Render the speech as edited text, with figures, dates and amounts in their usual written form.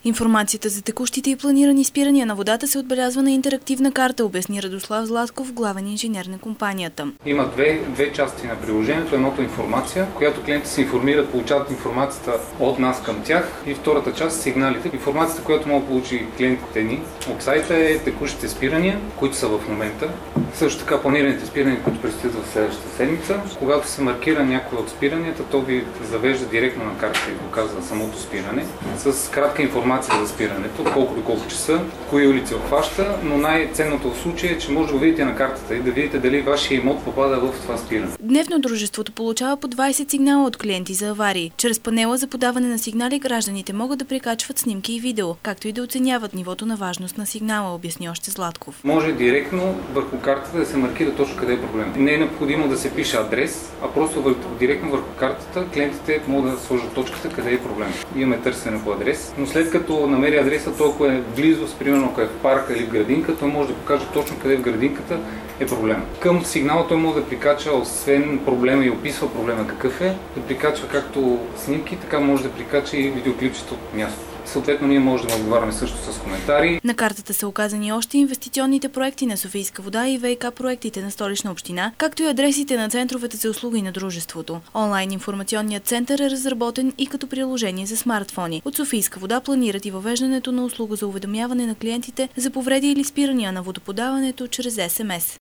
Информацията за текущите и планирани спирания на водата се отбелязва на интерактивна карта, обясни Радослав Златков, главен инженер на компанията. Има две части на приложението. Едното е информация, която клиентите се информират, получават информацията от нас към тях, и втората част – сигналите. Информацията, която могат да получи клиентите ни от сайта, е текущите спирания, които са в момента. Също така планираните спирания, които предстоят в следващата седмица. Когато се маркира някой от спиранията, то ви завежда директно на карта и показва самото спиране с кратка информация за спирането, колко до колко часа, кои улици обхваща, но най-ценното в случая е, че може да го видите на картата и да видите дали вашия имот попада в това спиране. Дневно дружеството получава по 20 сигнала от клиенти за аварии. Чрез панела за подаване на сигнали гражданите могат да прикачват снимки и видео, както и да оценяват нивото на важност на сигнала, обясни още Златков. Може директно върху картата да се маркира точно къде е проблем. Не е необходимо да се пише адрес, а просто директно върху картата клиентите могат да сложат точката къде е проблем. Имаме търсене по адрес, но след като намери адреса, толкова е близо, примерно ако е в парка или в градинка, той може да покаже точно къде в градинката е проблем. Към сигнала той може да прикача, освен проблема и описва проблема какъв е, да прикачва както снимки, така може да прикача и видеоклипчета от място. Съответно, ние можем да отговаряме също с коментари. На картата са указани още инвестиционните проекти на Софийска вода и ВиК проектите на Столична община, както и адресите на центровете за услуги на дружеството. Онлайн информационният център е разработен и като приложение за смартфони. От Софийска вода планират и въвеждането на услуга за уведомяване на клиентите за повреди или спирания на водоподаването чрез СМС.